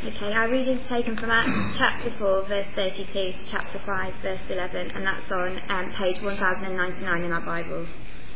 Okay, our reading is taken from Acts chapter 4, verse 32 to chapter 5, verse 11, and that's on page 1099 in our Bibles.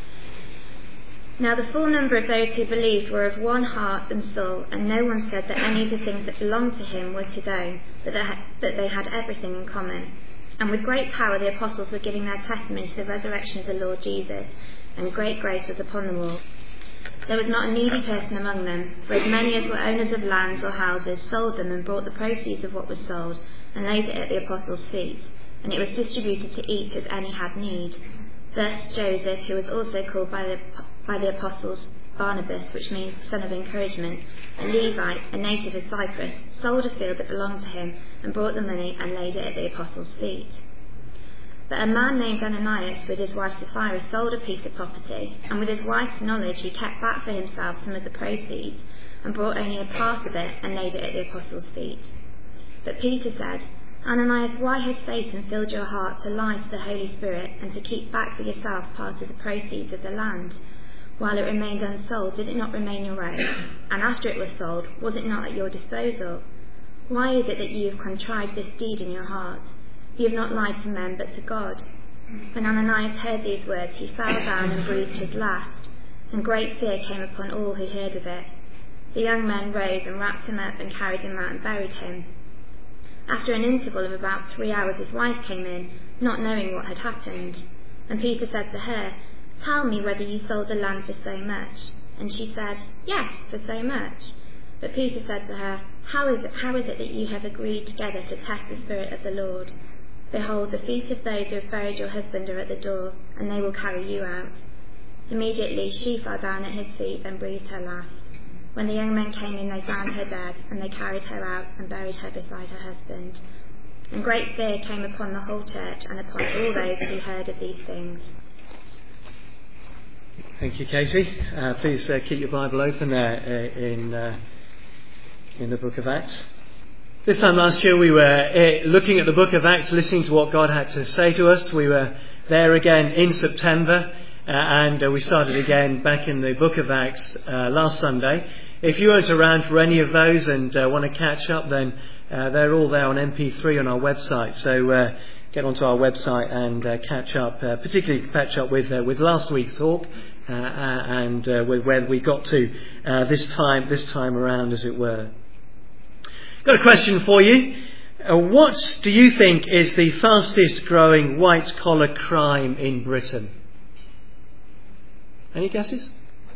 Now the full number of those who believed were of one heart and soul, and no one said that any of the things that belonged to him was his own, but that they had everything in common. And with great power the apostles were giving their testimony to the resurrection of the Lord Jesus, and great grace was upon them all. There was not a needy person among them, for as many as were owners of lands or houses sold them and brought the proceeds of what was sold and laid it at the apostles' feet, and it was distributed to each as any had need. Thus Joseph, who was also called by the apostles Barnabas, which means son of encouragement, a Levite, a native of Cyprus, sold a field that belonged to him and brought the money and laid it at the apostles' feet. But a man named Ananias, with his wife Sapphira, sold a piece of property, and with his wife's knowledge he kept back for himself some of the proceeds, and brought only a part of it and laid it at the apostles' feet. But Peter said, Ananias, why has Satan filled your heart to lie to the Holy Spirit and to keep back for yourself part of the proceeds of the land? While it remained unsold, did it not remain your own? And after it was sold, was it not at your disposal? Why is it that you have contrived this deed in your heart? You have not lied to men, but to God. When Ananias heard these words, he fell down and breathed his last, and great fear came upon all who heard of it. The young men rose and wrapped him up and carried him out and buried him. After an interval of about 3 hours, his wife came in, not knowing what had happened. And Peter said to her, Tell me whether you sold the land for so much. And she said, Yes, for so much. But Peter said to her, How is it that you have agreed together to test the Spirit of the Lord? Behold, the feet of those who have buried your husband are at the door, and they will carry you out. Immediately she fell down at his feet and breathed her last. When the young men came in, they found her dead, and they carried her out and buried her beside her husband. And great fear came upon the whole church and upon all those who heard of these things. Thank you, Katie. Please keep your Bible open there in the book of Acts. This time last year we were looking at the book of Acts, listening to what God had to say to us. We were there again in September, and we started again back in the book of Acts last Sunday. If you weren't around for any of those and want to catch up, then they're all there on MP3 on our website. So get onto our website and catch up, particularly catch up with last week's talk and with where we got to this time around, as it were. Got a question for you. What do you think is the fastest growing white collar crime in Britain? Any guesses?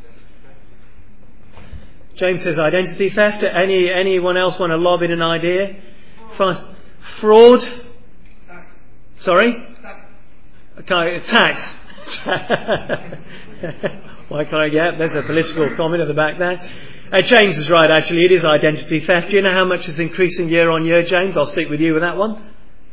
James says identity theft. Anyone else want to lob in an idea? Fraud? Sorry? Okay, tax. Why can't I get? There's a political comment at the back there. James is right, actually. It is identity theft. Do you know how much is increasing year on year, James? I'll stick with you with that one.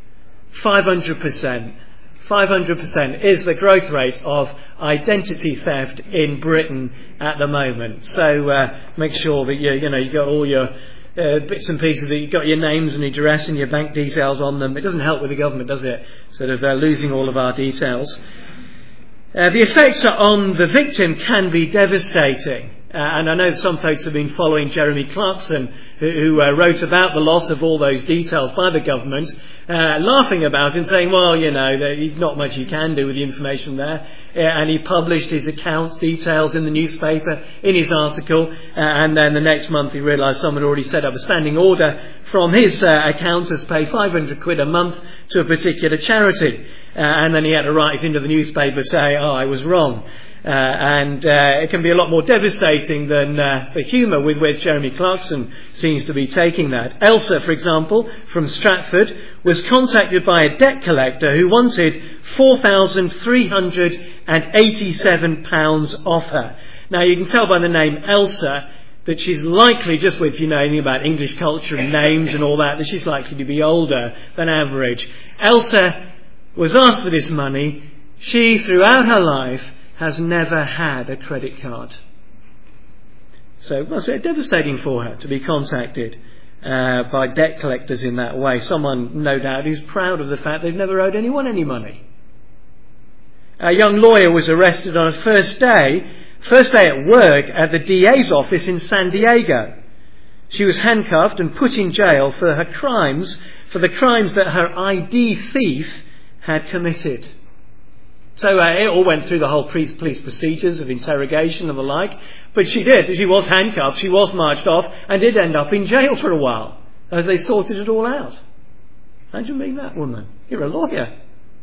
500%. 500% is the growth rate of identity theft in Britain at the moment. So make sure that you got all your bits and pieces, that you've got your names and your address and your bank details on them. It doesn't help with the government, does it? Sort of losing all of our details. The effects on the victim can be devastating. And I know some folks have been following Jeremy Clarkson, who wrote about the loss of all those details by the government, laughing about it and saying, well, there's not much you can do with the information there. And he published his account details in the newspaper, in his article, and then the next month he realised someone had already set up a standing order from his accountants to pay £500 a month to a particular charity. And then he had to write into the newspaper saying, I was wrong. And it can be a lot more devastating than the humour with which Jeremy Clarkson seems to be taking that. Elsa, for example, from Stratford, was contacted by a debt collector who wanted £4,387 off her. Now, you can tell by the name Elsa that she's likely, just with anything about English culture and names and all that she's likely to be older than average. Elsa was asked for this money. She, throughout her life, has never had a credit card. So it must be devastating for her to be contacted by debt collectors in that way. Someone, no doubt, who's proud of the fact they've never owed anyone any money. A young lawyer was arrested on a first day at work at the DA's office in San Diego. She was handcuffed and put in jail for her crimes, for the crimes that her ID thief had committed. So it all went through the whole police procedures of interrogation and the like. But she did. She was handcuffed, she was marched off, and did end up in jail for a while as they sorted it all out. Imagine being that woman. You're a lawyer.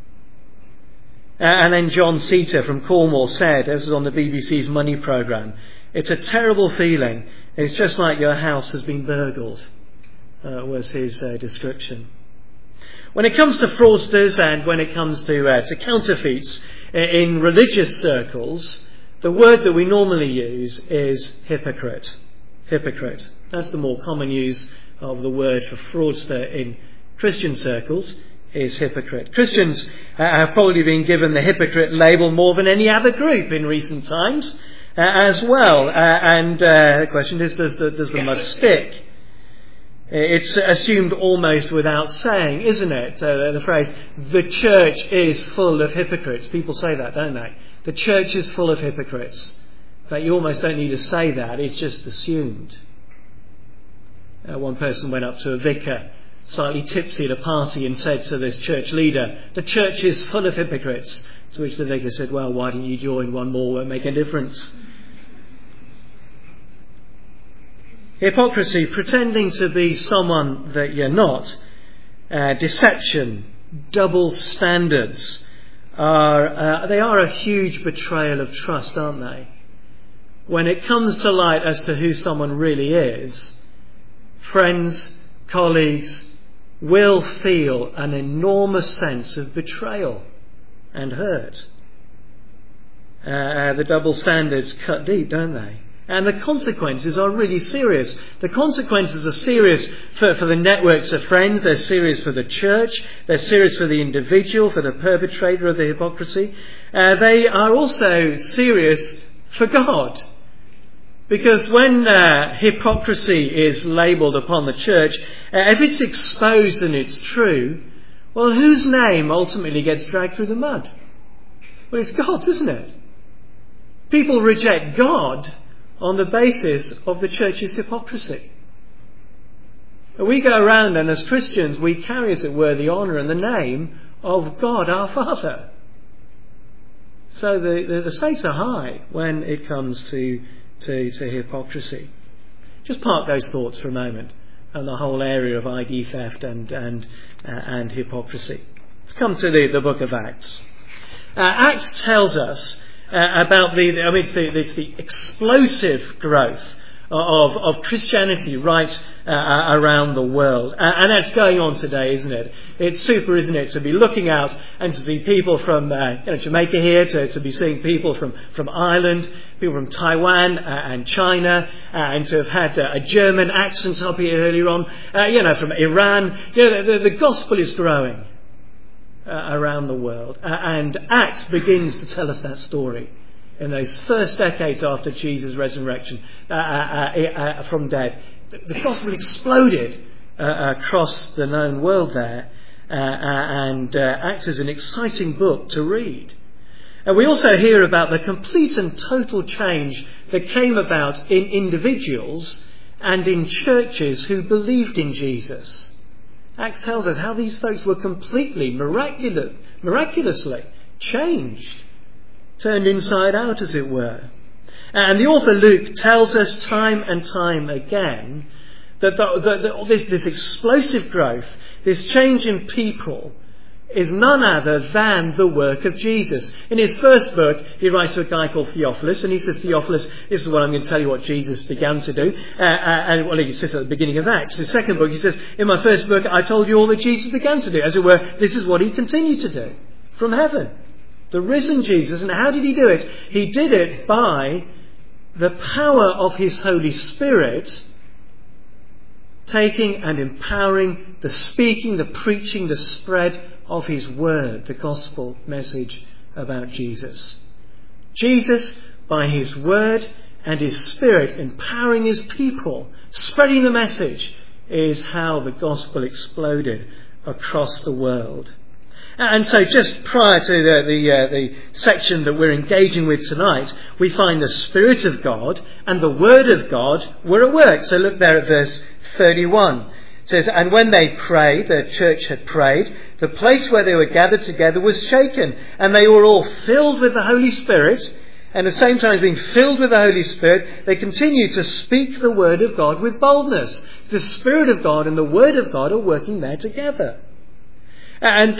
And then John Seater from Cornwall said, this was on the BBC's Money programme, "It's a terrible feeling. It's just like your house has been burgled," was his description. When it comes to fraudsters and when it comes to counterfeits in religious circles, the word that we normally use is hypocrite. Hypocrite. That's the more common use of the word for fraudster in Christian circles, is hypocrite. Christians have probably been given the hypocrite label more than any other group in recent times as well. And the question is, does the mud stick? It's assumed almost without saying, isn't it? The phrase, "the church is full of hypocrites." People say that, don't they? The church is full of hypocrites. In fact, you almost don't need to say that. It's just assumed. One person went up to a vicar, slightly tipsy at a party, and said to this church leader, "The church is full of hypocrites." To which the vicar said, "Well, why don't you join? One more won't make a difference." Hypocrisy, pretending to be someone that you're not, deception, double standards, they are a huge betrayal of trust, aren't they? When it comes to light as to who someone really is, friends, colleagues will feel an enormous sense of betrayal and hurt. The double standards cut deep, don't they? And the consequences are really serious. The consequences are serious for the networks of friends. They're serious for the church. They're serious for the individual, for the perpetrator of the hypocrisy. They are also serious for God. Because when hypocrisy is labelled upon the church, if it's exposed and it's true, well, whose name ultimately gets dragged through the mud? Well, it's God's, isn't it? People reject God on the basis of the church's hypocrisy. We go around and as Christians we carry, as it were, the honour and the name of God our Father. So the stakes are high when it comes to hypocrisy. Just park those thoughts for a moment on the whole area of ID theft and hypocrisy. Let's come to the book of Acts. Acts tells us about it's the explosive growth of Christianity right around the world. And that's going on today, isn't it? It's super, isn't it, to be looking out and to see people from Jamaica here, to be seeing people from Ireland, people from Taiwan and China, and to have had a German accent up here earlier on, from Iran. The gospel is growing around the world. And Acts begins to tell us that story. In those first decades after Jesus' resurrection from dead, the gospel exploded across the known world there, and acts as an exciting book to read. And we also hear about the complete and total change that came about in individuals and in churches who believed in Jesus. Acts tells us how these folks were completely, miraculously changed, turned inside out, as it were. And the author Luke tells us time and time again that this explosive growth, this change in people, is none other than the work of Jesus. In his first book, he writes to a guy called Theophilus, and he says, Theophilus, this is what I'm going to tell you what Jesus began to do. He says at the beginning of Acts. His second book, he says, in my first book, I told you all that Jesus began to do. As it were, this is what he continued to do from heaven. The risen Jesus. And how did he do it? He did it by the power of his Holy Spirit, taking and empowering the speaking, the preaching, the spread of his word, the gospel message about Jesus. Jesus, by his word and his spirit, empowering his people, spreading the message, is how the gospel exploded across the world. And so just prior to the section that we're engaging with tonight, we find the Spirit of God and the Word of God were at work. So look there at verse 31. It says, and when they prayed, the church had prayed, the place where they were gathered together was shaken, and they were all filled with the Holy Spirit. And at the same time as being filled with the Holy Spirit, they continued to speak the Word of God with boldness. The Spirit of God and the Word of God are working there together. And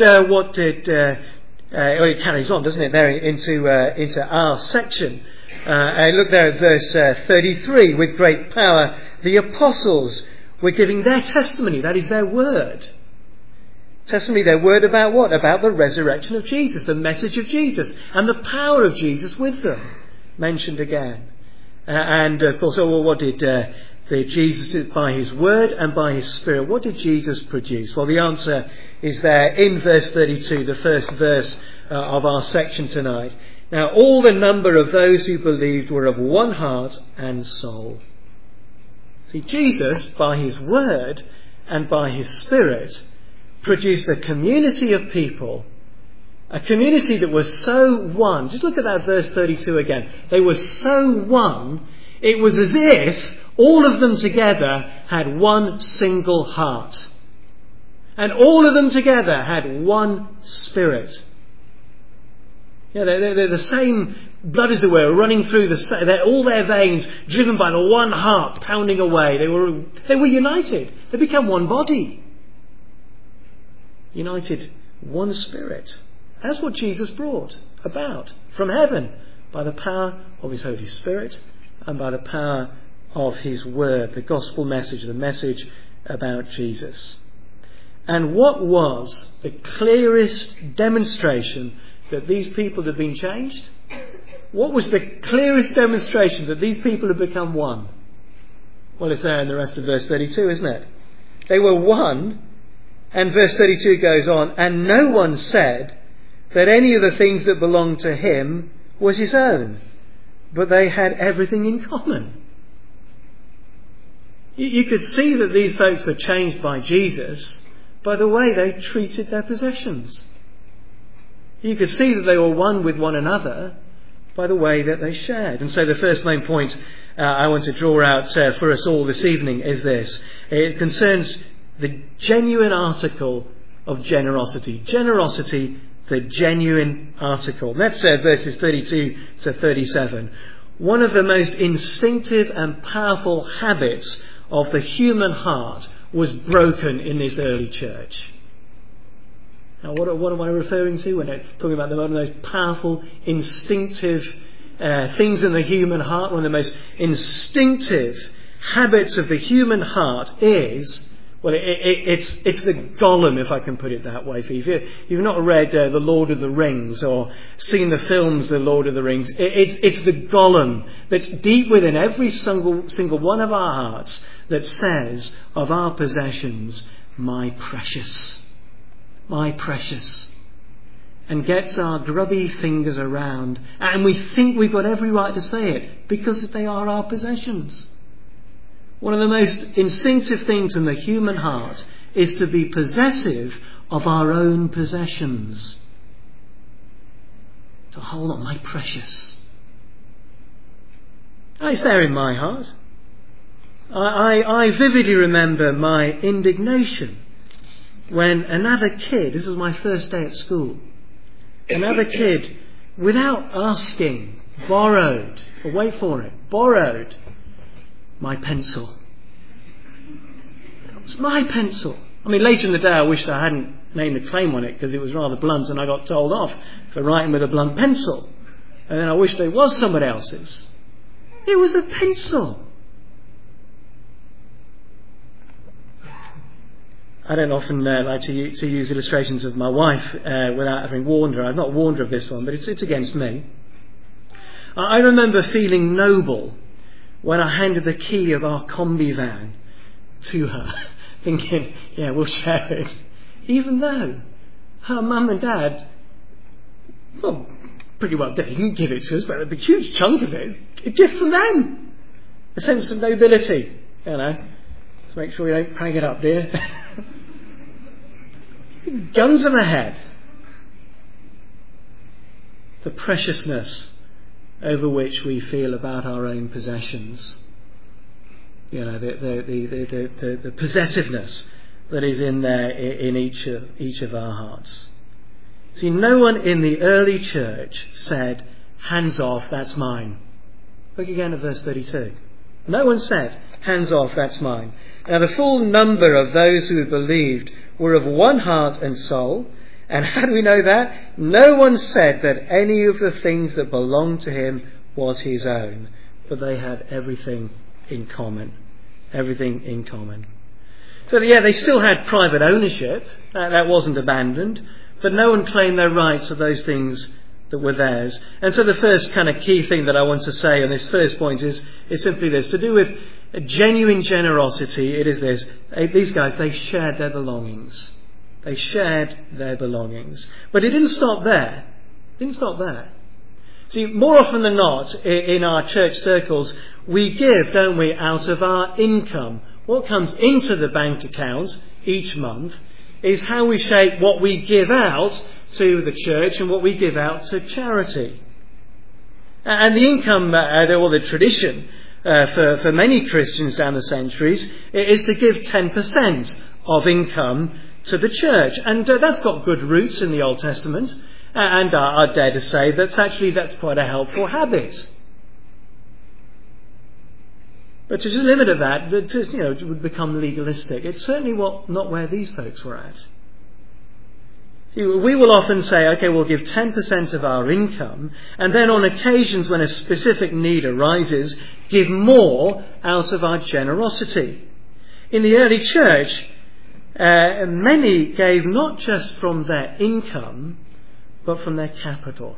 it carries on, doesn't it, there into our section. Look there at verse 33. With great power, the apostles were giving their testimony, that is their word. Testimony, their word about what? About the resurrection of Jesus, the message of Jesus, and the power of Jesus with them. Mentioned again. And of course, what did Jesus, by his word and by his Spirit, what did Jesus produce? Well, the answer is there in verse 32, the first verse of our section tonight. Now, all the number of those who believed were of one heart and soul. See, Jesus, by his word and by his Spirit, produced a community of people, a community that was so one. Just look at that verse 32 again. They were so one, it was as if all of them together had one single heart. And all of them together had one Spirit. Yeah, they're the same blood, as it were, running through all their veins, driven by the one heart pounding away. They were united. They became one body. United, one Spirit. That's what Jesus brought about from heaven by the power of his Holy Spirit and by the power of his word, the gospel message, the message about Jesus. And what was the clearest demonstration that these people had been changed? What was the clearest demonstration that these people had become one? Well, it's there in the rest of verse 32, isn't it? They were one, and verse 32 goes on, and no one said that any of the things that belonged to him was his own, but they had everything in common. You could see that these folks were changed by Jesus by the way they treated their possessions. You could see that they were one with one another by the way that they shared. And so the first main point I want to draw out for us all this evening is this. It concerns the genuine article of generosity. Generosity, the genuine article. And that's verses 32 to 37. One of the most instinctive and powerful habits of the human heart was broken in this early church. Now, what am I referring to when I'm talking about one of the most powerful, instinctive things in the human heart? One of the most instinctive habits of the human heart is, well, it's the Gollum, if I can put it that way for you. If you've not read The Lord of the Rings or seen the films The Lord of the Rings, it's the Gollum that's deep within every single one of our hearts that says of our possessions, my precious, and gets our grubby fingers around, and we think we've got every right to say it because they are our possessions. One of the most instinctive things in the human heart is to be possessive of our own possessions. To hold on, my precious. It's there in my heart. I vividly remember my indignation when another kid, this was my first day at school, another kid, without asking, borrowed my pencil. It was my pencil. I mean, later in the day I wished I hadn't named a claim on it because it was rather blunt and I got told off for writing with a blunt pencil. And then I wished it was someone else's. It was a pencil. I don't often like to use illustrations of my wife without having warned her. I've not warned her of this one, but it's against me. I remember feeling noble when I handed the key of our combi van to her, thinking, yeah, we'll share it. Even though her mum and dad, well, pretty well didn't give it to us, but a huge chunk of it, a gift from them. A sense of nobility, you know. Just make sure you don't prank it up, dear. Guns to my head. the preciousness over which we feel about our own possessions. The possessiveness that is in there in each of our hearts. See, no one in the early church said, "Hands off, that's mine." Look again at verse 32. No one said, "Hands off, that's mine." Now the full number of those who believed were of one heart and soul. And how do we know that? No one said that any of the things that belonged to him was his own, but they had everything in common. Everything in common. So they still had private ownership. That wasn't abandoned. But no one claimed their rights of those things that were theirs. And so the first kind of key thing that I want to say on this first point is simply this. To do with a genuine generosity, it is this. These guys, they shared their belongings. They shared their belongings. But it didn't stop there. It didn't stop there. See, more often than not, in our church circles, we give, don't we, out of our income. What comes into the bank account each month is how we shape what we give out to the church and what we give out to charity. And the income, or the tradition for many Christians down the centuries, is to give 10% of income to the church. And that's got good roots in the Old Testament. And I dare to say that's quite a helpful habit. But to just limit at that, it would become legalistic. It's certainly not where these folks were at. See, we will often say, okay, we'll give 10% of our income, and then on occasions when a specific need arises, give more out of our generosity. In the early church, many gave not just from their income, but from their capital.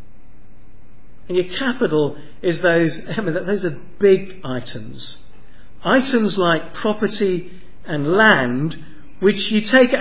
And your capital is those are big items. Items like property and land, which you take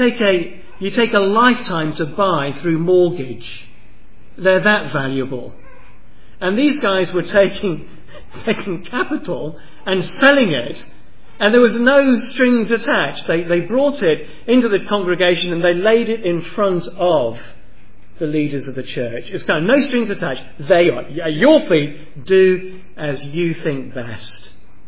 a lifetime to buy through mortgage. They're that valuable. And these guys were taking capital and selling it, and there was no strings attached. They brought it into the congregation and they laid it in front of the leaders of the church. It's kind of no strings attached. They are at your feet. Do as you think best.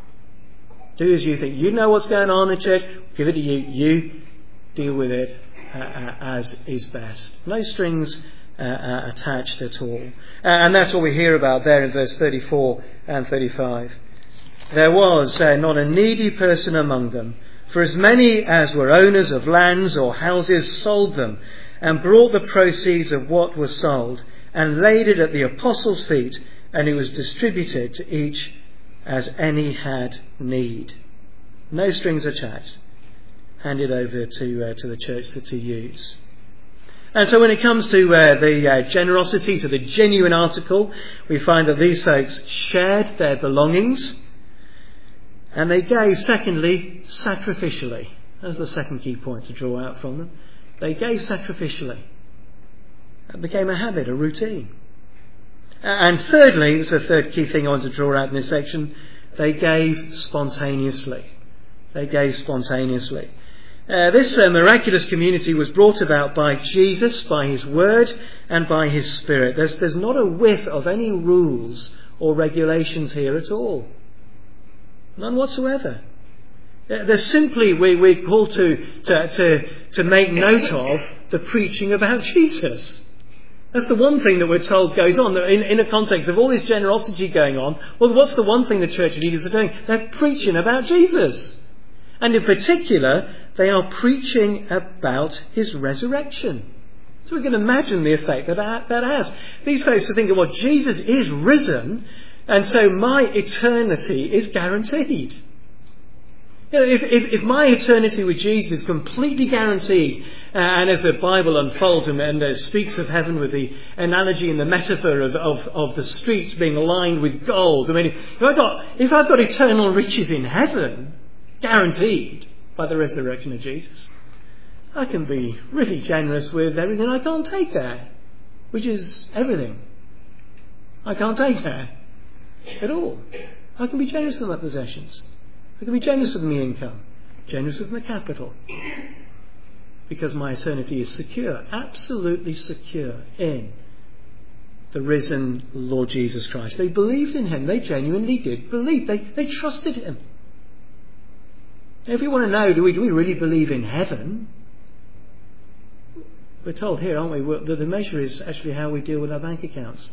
Do as you think. You know what's going on in the church. Give it to you. You deal with it as is best. No strings attached at all. And that's what we hear about there in verse 34 and 35. There was not a needy person among them, for as many as were owners of lands or houses sold them, and brought the proceeds of what was sold, and laid it at the apostles' feet, and it was distributed to each as any had need. No strings attached. Handed over to the church to use. And so when it comes to the generosity, to the genuine article, we find that these folks shared their belongings, and they gave, secondly, sacrificially. That's the second key point to draw out from them. They gave sacrificially. It became a habit, a routine. And thirdly, this is the third key thing I want to draw out in this section, they gave spontaneously. They gave spontaneously. This miraculous community was brought about by Jesus, by his word and by his spirit. There's not a whiff of any rules or regulations here at all. None whatsoever. There's simply, we're called to make note of the preaching about Jesus. That's the one thing that we're told goes on. In a context of all this generosity going on, well, what's the one thing the church leaders are doing? They're preaching about Jesus. And in particular, they are preaching about his resurrection. So we can imagine the effect that has. These folks are thinking, well, Jesus is risen, and so my eternity is guaranteed. You know, if my eternity with Jesus is completely guaranteed, and as the Bible unfolds and speaks of heaven with the analogy and the metaphor of the streets being lined with gold, I mean, if I've got eternal riches in heaven, guaranteed by the resurrection of Jesus, I can be really generous with everything I can't take there, which is everything. I can't take there at all. I can be generous with my possessions. I can be generous with my income, generous with my capital, because my eternity is secure, absolutely secure in the risen Lord Jesus Christ. They believed in him. They genuinely did believe. They trusted him. If we want to know, do we really believe in heaven? We're told here, aren't we, that the measure is actually how we deal with our bank accounts.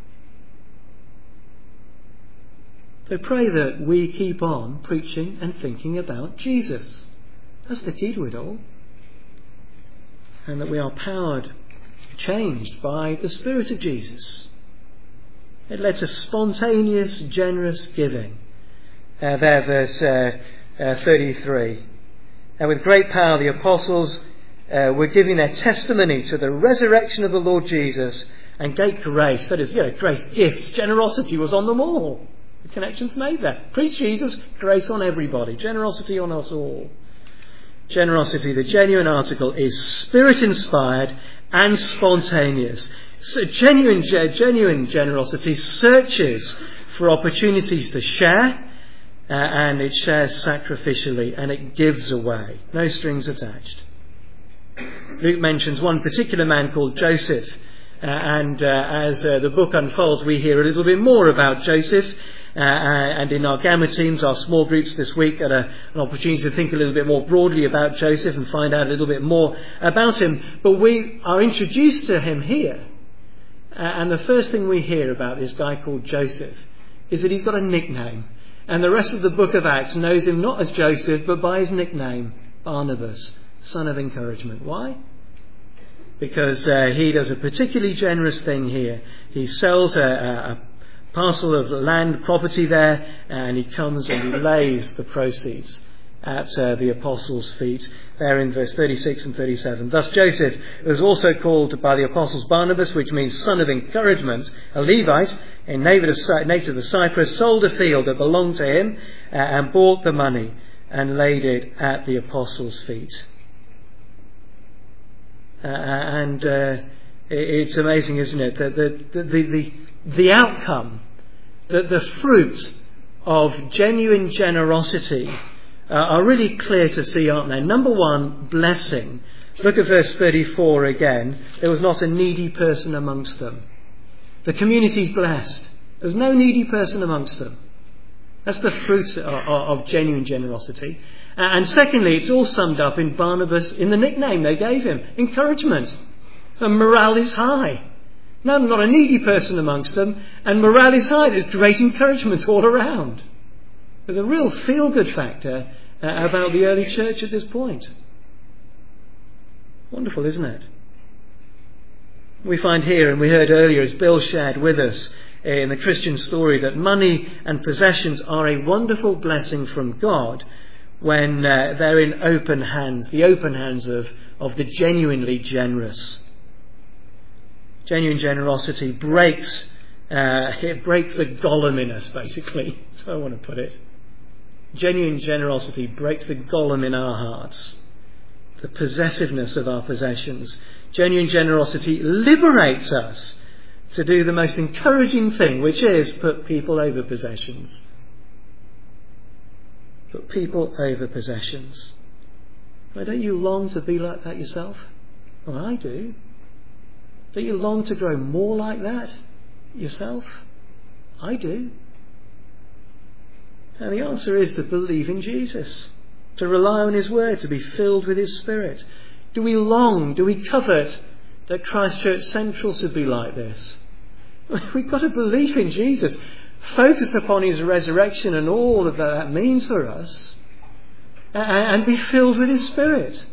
So pray that we keep on preaching and thinking about Jesus. That's the key to it all. And that we are powered, changed by the Spirit of Jesus. It led to spontaneous, generous giving. Verse 33. And with great power the apostles were giving their testimony to the resurrection of the Lord Jesus, and great grace, that is, grace, gifts, generosity was on them all. The connection's made there. Preach Jesus, grace on everybody, generosity on us all. Generosity, the genuine article, is Spirit-inspired and spontaneous. So genuine generosity searches for opportunities to share, and it shares sacrificially, and it gives away. No strings attached. Luke mentions one particular man called Joseph, and as the book unfolds, we hear a little bit more about Joseph. And in our Gamma teams, our small groups this week, had an opportunity to think a little bit more broadly about Joseph and find out a little bit more about him. But we are introduced to him here. And the first thing we hear about this guy called Joseph is that he's got a nickname. And the rest of the book of Acts knows him not as Joseph, but by his nickname, Barnabas, son of encouragement. Why? Because he does a particularly generous thing here. He sells a parcel of land property there, and he comes and he lays the proceeds at the apostles' feet, there in verse 36 and 37. Thus Joseph was also called by the apostles Barnabas, which means son of encouragement, a Levite, a native of Cyprus, sold a field that belonged to him and bought the money and laid it at the apostles' feet. It's amazing, isn't it, that the outcome, the fruit of genuine generosity are really clear to see, aren't they? Number one, blessing. Look at verse 34 again. There was not a needy person amongst them. The community's blessed. There was no needy person amongst them. That's the fruit of genuine generosity. And secondly, it's all summed up in Barnabas, in the nickname they gave him, encouragement. And morale is high. No, not a needy person amongst them, and morale is high. There's great encouragement all around. There's a real feel-good factor about the early church at this point. Wonderful, isn't it? We find here, and we heard earlier as Bill shared with us in the Christian story, that money and possessions are a wonderful blessing from God when they're in open hands, the open hands of the genuinely generous. Genuine generosity breaks the golem in us, basically. That's how I want to put it. Genuine generosity breaks the golem in our hearts, the possessiveness of our possessions. Genuine generosity liberates us to do the most encouraging thing, which is put people over possessions. Put people over possessions. Well, don't you long to be like that yourself? Well, I do. Don't you long to grow more like that yourself? I do. And the answer is to believe in Jesus, to rely on his word, to be filled with his Spirit. Do we long, do we covet that Christchurch Central should be like this? We've got to believe in Jesus, focus upon his resurrection and all that means for us, and be filled with his Spirit.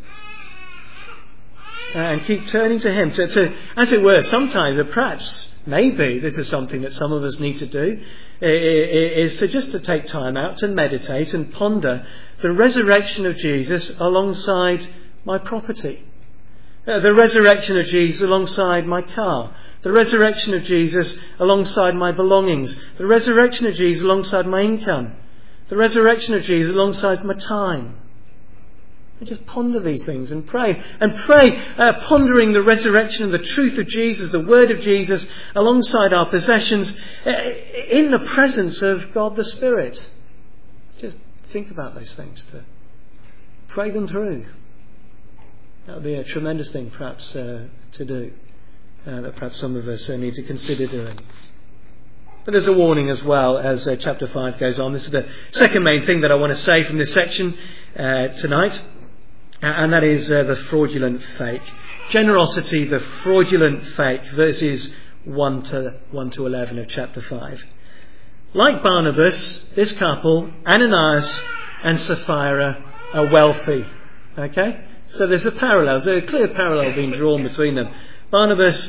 And keep turning to him, to, as it were, sometimes, or perhaps, maybe, this is something that some of us need to do, is to take time out to meditate and ponder the resurrection of Jesus alongside my property. The resurrection of Jesus alongside my car. The resurrection of Jesus alongside my belongings. The resurrection of Jesus alongside my income. The resurrection of Jesus alongside my time. And just ponder these things and pray. And pray, pondering the resurrection and the truth of Jesus, the word of Jesus, alongside our possessions, in the presence of God the Spirit. Just think about those things, to pray them through. That would be a tremendous thing, perhaps, to do. that perhaps some of us need to consider doing. But there's a warning as well as chapter 5 goes on. This is the second main thing that I want to say from this section tonight, and that is the fraudulent fake. Generosity, the fraudulent fake, verses 1 to 11 of chapter 5. Like Barnabas, this couple, Ananias and Sapphira, are wealthy. Okay? So there's a parallel. There's a clear parallel being drawn between them. Barnabas,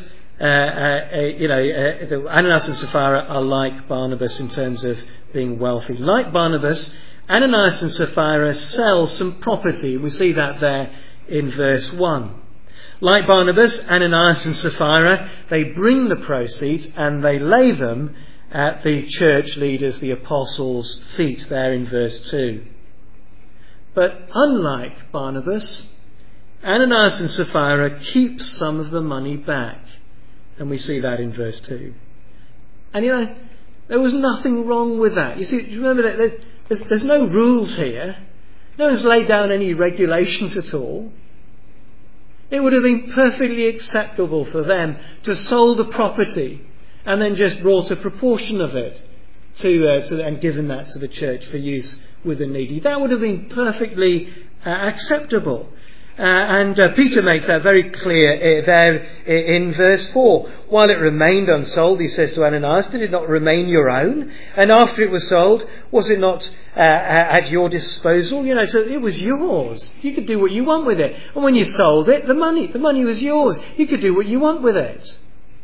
Ananias and Sapphira are like Barnabas in terms of being wealthy. Like Barnabas, Ananias and Sapphira sell some property. We see that there in verse 1. Like Barnabas, Ananias and Sapphira, they bring the proceeds and they lay them at the church leaders, the apostles' feet, there in verse 2. But unlike Barnabas, Ananias and Sapphira keep some of the money back. And we see that in verse 2. And there was nothing wrong with that. You see, remember that there's no rules here. No one's laid down any regulations at all. It would have been perfectly acceptable for them to sold the property and then just brought a proportion of it and given that to the church for use with the needy. That would have been perfectly acceptable. And Peter makes that very clear there in verse 4. While it remained unsold, he says to Ananias, did it not remain your own? And after it was sold, was it not at your disposal? So it was yours. You could do what you want with it. And when you sold it, the money was yours. You could do what you want with it.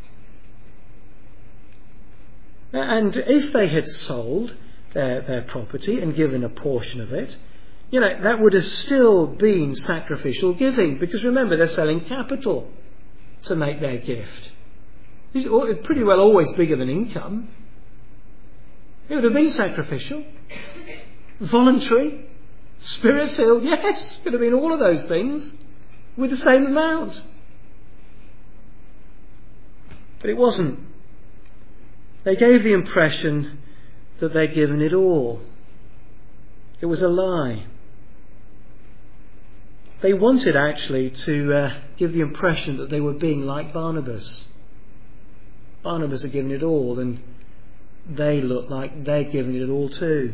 And if they had sold their property and given a portion of it, that would have still been sacrificial giving, because remember, they're selling capital to make their gift. It's pretty well always bigger than income. It would have been sacrificial, voluntary, spirit-filled. Yes, it could have been all of those things with the same amount. But it wasn't. They gave the impression that they'd given it all. It was a lie. They wanted actually to give the impression that they were being like Barnabas. Barnabas had given it all, and they looked like they'd given it all too.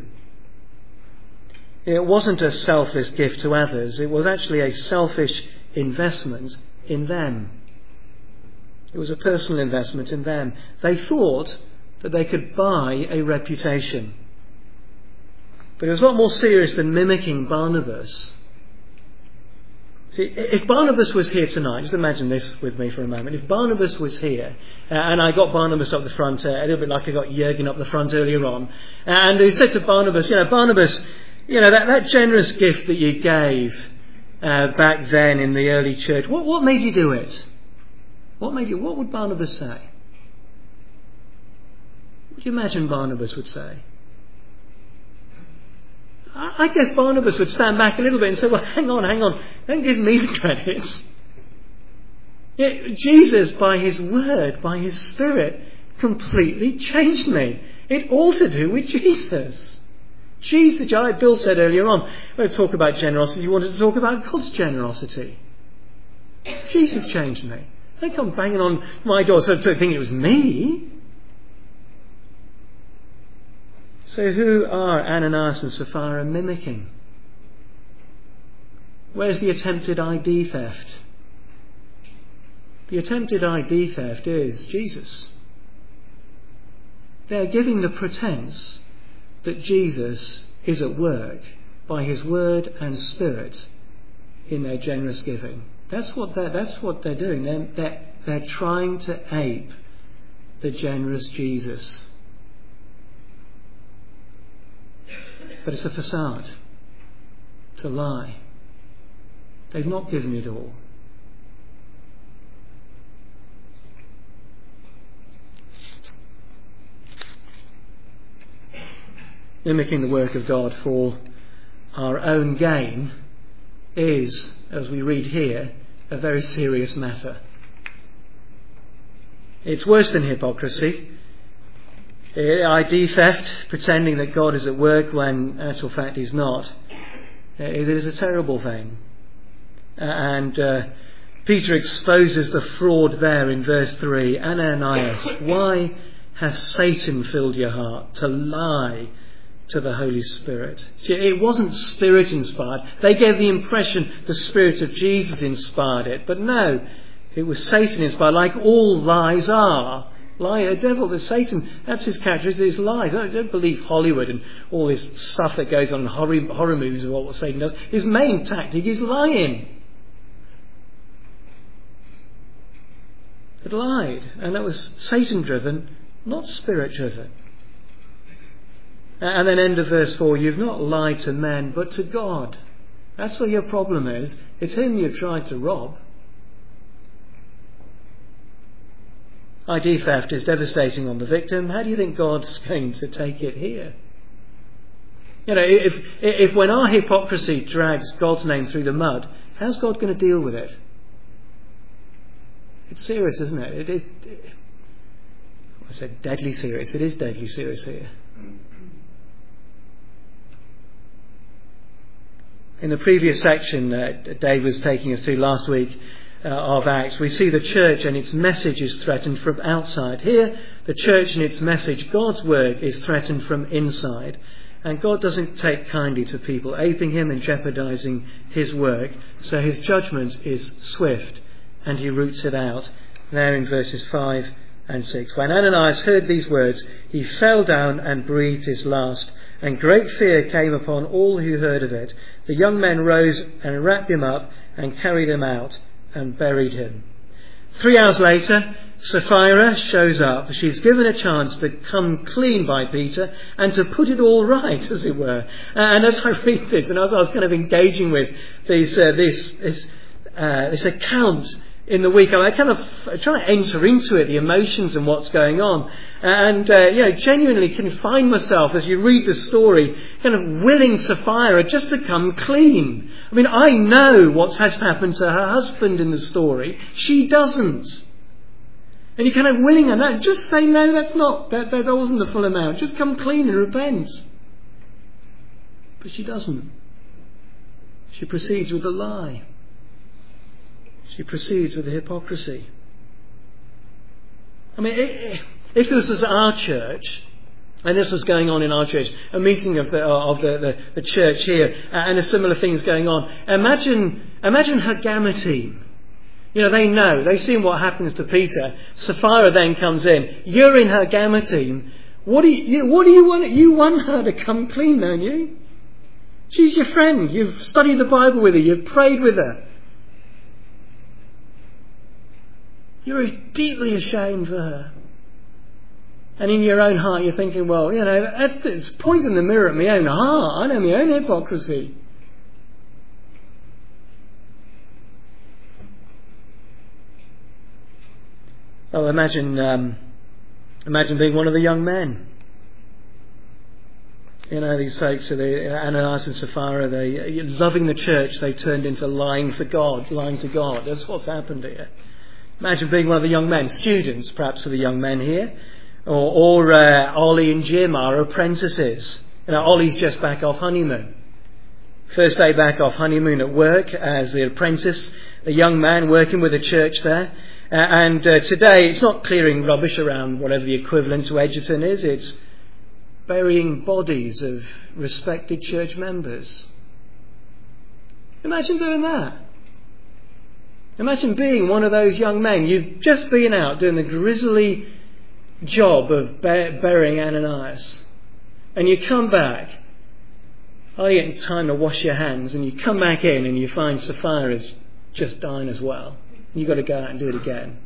It wasn't a selfless gift to others. It was actually a selfish investment in them. It was a personal investment in them. They thought that they could buy a reputation. But it was a lot more serious than mimicking Barnabas. See, if Barnabas was here tonight, just imagine this with me for a moment. If Barnabas was here, and I got Barnabas up the front, a little bit like I got Jürgen up the front earlier on, and he said to Barnabas, Barnabas, that generous gift that you gave back then in the early church, what made you do it? What would Barnabas say? What do you imagine Barnabas would say? I guess Barnabas would stand back a little bit and say, well, hang on, don't give me the credit. Jesus, by his word, by his Spirit, completely changed me. It all to do with Jesus. Jesus, like Bill said earlier on, when we talk about generosity, you wanted to talk about God's generosity. Jesus changed me. Don't come banging on my door so to think it was me. So who are Ananias and Sapphira mimicking? Where's the attempted ID theft? The attempted ID theft is Jesus. They're giving the pretense that Jesus is at work by his word and Spirit in their generous giving. That's what they're doing. They're trying to ape the generous Jesus. But it's a facade. It's a lie. They've not given it all. Mimicking the work of God for our own gain is, as we read here, a very serious matter. It's worse than hypocrisy. ID theft, pretending that God is at work when in actual fact he's not, it is a terrible thing. And Peter exposes the fraud there in verse 3. Ananias, why has Satan filled your heart to lie to the Holy Spirit? See, it wasn't Spirit inspired. They gave the impression the Spirit of Jesus inspired it. But no, it was Satan inspired, like all lies are. Liar, devil, the Satan, that's his characteristic, is lies. I don't believe Hollywood and all this stuff that goes on in horror movies of what Satan does. His main tactic is lying. It lied, and that was Satan driven, not Spirit driven. And then end of verse 4, you've not lied to men but to God. That's what your problem is. It's him you've tried to rob. ID theft is devastating on the victim. How do you think God's going to take it here? You know, if when our hypocrisy drags God's name through the mud, how's God going to deal with it? It's serious, isn't it? I said deadly serious. It is deadly serious here. In the previous section Dave was taking us through last week of Acts, we see the church and its message is threatened from outside. Here, the church and its message, God's word, is threatened from inside. And God doesn't take kindly to people aping him and jeopardising his work. So his judgment is swift and he roots it out. There in verses 5 and 6. When Ananias heard these words, he fell down and breathed his last. And great fear came upon all who heard of it. The young men rose and wrapped him up and carried him out and buried him. 3 hours later, Sapphira shows up. She's given a chance to come clean by Peter and to put it all right, as it were. And as I read this, and as I was kind of engaging with this account in the week, I kind of try to enter into it, the emotions and what's going on. And, genuinely can find myself, as you read the story, kind of willing Sapphira just to come clean. I mean, I know what has happened to her husband in the story. She doesn't. And you're kind of willing her, no, just say, no, that wasn't the full amount. Just come clean and repent. But she doesn't. She proceeds with the lie. She proceeds with the hypocrisy. I mean, if this was our church, and this was going on in our church, a meeting of the church here, and a similar things going on, imagine her Gamma team. You know, they've seen what happens to Peter. Sapphira then comes in. You're in her Gamma team. What do you want? You want her to come clean, don't you? She's your friend. You've studied the Bible with her. You've prayed with her. You're deeply ashamed for her. And in your own heart you're thinking, well, it's pointing the mirror at my own heart. I know my own hypocrisy. Well, imagine being one of the young men. You know, these folks, Ananias and Sapphira, they loving the church, they turned into lying to God. That's what's happened here. Imagine being one of the young men, students perhaps for the young men here, or Ollie and Jim are apprentices. Ollie's just back off honeymoon. First day back off honeymoon at work as the apprentice, a young man working with a church there. And today it's not clearing rubbish around whatever the equivalent to Edgerton is, it's burying bodies of respected church members. Imagine doing that. Imagine being one of those young men. You've just been out doing the grisly job of burying Ananias. And you come back. Hardly getting time to wash your hands. And you come back in and you find Sapphira's just dying as well. You've got to go out and do it again.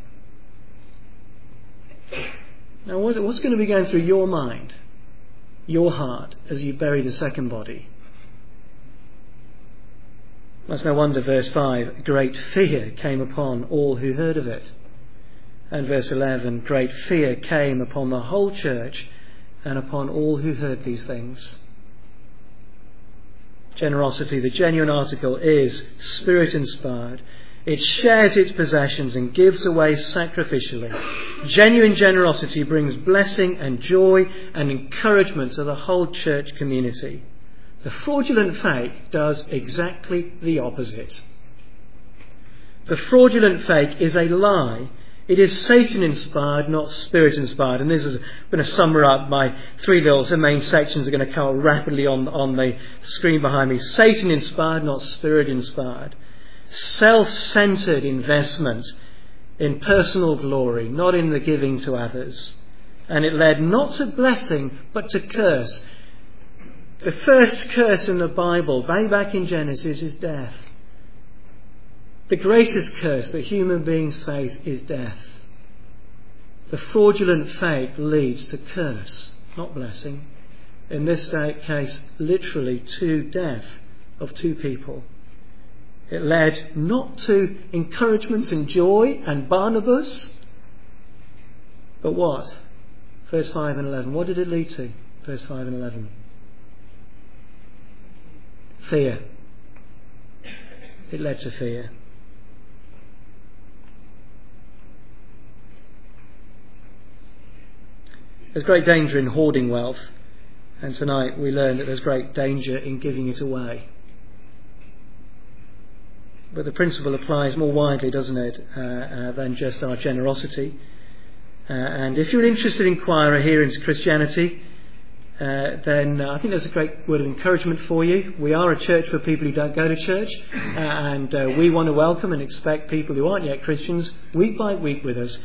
Now, what's going to be going through your mind, your heart, as you bury the second body? That's no wonder, verse 5, great fear came upon all who heard of it. And verse 11, great fear came upon the whole church and upon all who heard these things. Generosity, the genuine article, is Spirit-inspired. It shares its possessions and gives away sacrificially. Genuine generosity brings blessing and joy and encouragement to the whole church community. The fraudulent fake does exactly the opposite. The fraudulent fake is a lie. It is Satan-inspired, not Spirit-inspired. And this is going to sum up my the main sections are going to come rapidly on the screen behind me. Satan-inspired, not Spirit-inspired. Self-centered investment in personal glory, not in the giving to others. And it led not to blessing, but to curse. The first curse in the Bible, way back in Genesis, is death. The greatest curse that human beings face is death. The fraudulent fake leads to curse, not blessing. In this case, literally to death of two people. It led not to encouragement and joy and Barnabas, but what? Verse 5 and 11. What did it lead to? Verse 5 and 11. Fear. It led to fear. There's great danger in hoarding wealth, and tonight we learn that there's great danger in giving it away. But the principle applies more widely, doesn't it, than just our generosity. And if you're an interested inquirer here into Christianity, then I think there's a great word of encouragement for you. We are a church for people who don't go to church, and we want to welcome and expect people who aren't yet Christians week by week with us.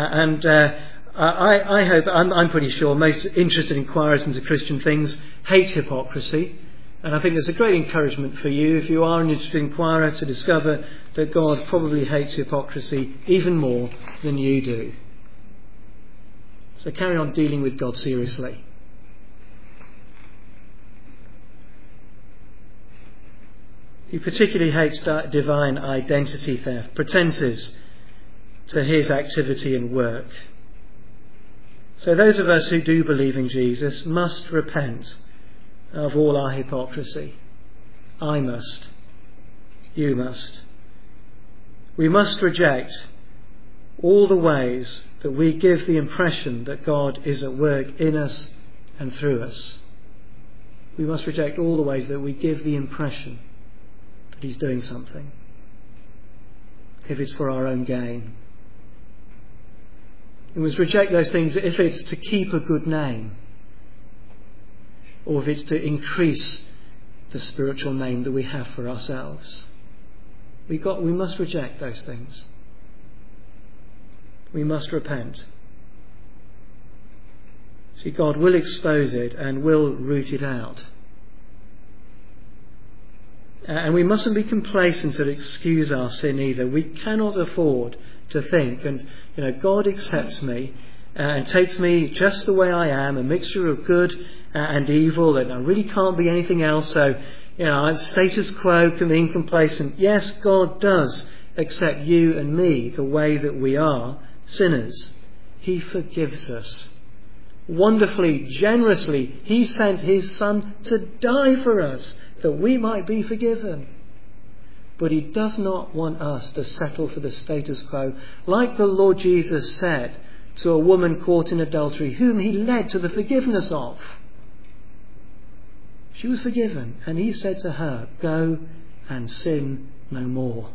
I hope, I'm pretty sure most interested inquirers into Christian things hate hypocrisy. And I think there's a great encouragement for you, if you are an interested inquirer, to discover that God probably hates hypocrisy even more than you do. So carry on dealing with God seriously. He particularly hates divine identity theft, pretenses to his activity and work. So those of us who do believe in Jesus must repent of all our hypocrisy. I must. You must. We must reject all the ways that we give the impression that God is at work in us and through us. We must reject all the ways that we give the impression that He's doing something, if it's for our own gain. We must reject those things if it's to keep a good name, or if it's to increase the spiritual name that we have for ourselves. We must reject those things. We must repent. See, God will expose it and will root it out. And we mustn't be complacent or excuse our sin either. We cannot afford to think, God accepts me and takes me just the way I am, a mixture of good and evil, and I really can't be anything else. So, status quo, being complacent. Yes, God does accept you and me the way that we are, sinners. He forgives us. Wonderfully, generously, He sent His Son to die for us, that we might be forgiven. But He does not want us to settle for the status quo, like the Lord Jesus said to a woman caught in adultery, whom He led to the forgiveness of. She was forgiven, and He said to her, go and sin no more.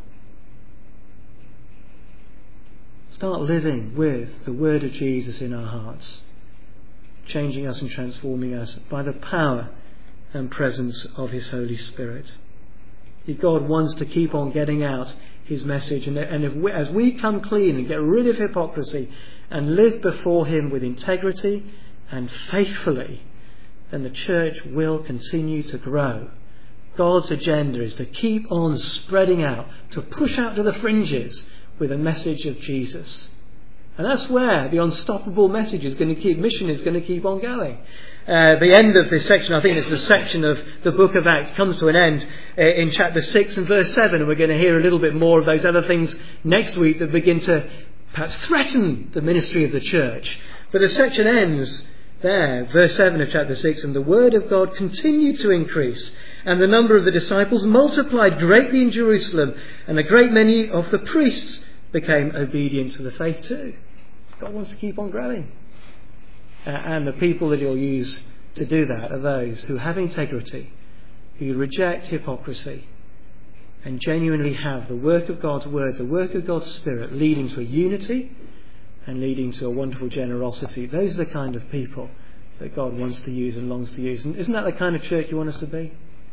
Start living with the word of Jesus in our hearts, changing us and transforming us by the power and presence of His Holy Spirit. God wants to keep on getting out His message, and as we come clean and get rid of hypocrisy and live before Him with integrity and faithfully, then the church will continue to grow. God's agenda is to keep on spreading out, to push out to the fringes with a message of Jesus. And that's where the unstoppable message is going to keep, mission is going to keep on going. The end of this section, I think it's the section of the book of Acts, comes to an end in chapter 6 and verse 7, and we're going to hear a little bit more of those other things next week that begin to perhaps threaten the ministry of the church. But the section ends there, verse 7 of chapter 6, and the word of God continued to increase, and the number of the disciples multiplied greatly in Jerusalem, and a great many of the priests became obedient to the faith too. God wants to keep on growing. And the people that He'll use to do that are those who have integrity, who reject hypocrisy, and genuinely have the work of God's Word, the work of God's Spirit, leading to a unity and leading to a wonderful generosity. Those are the kind of people that God wants to use and longs to use. And isn't that the kind of church you want us to be?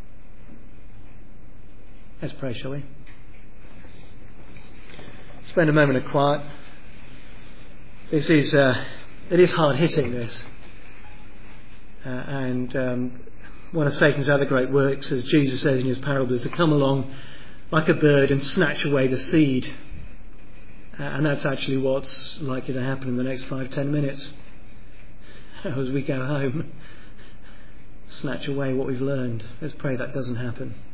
Let's pray, shall we? Spend a moment of quiet. This is it is hard hitting, this. One of Satan's other great works, as Jesus says in his parable, is to come along like a bird and snatch away the seed. And that's actually what's likely to happen in the next 5-10 minutes. As we go home, snatch away what we've learned. Let's pray that doesn't happen.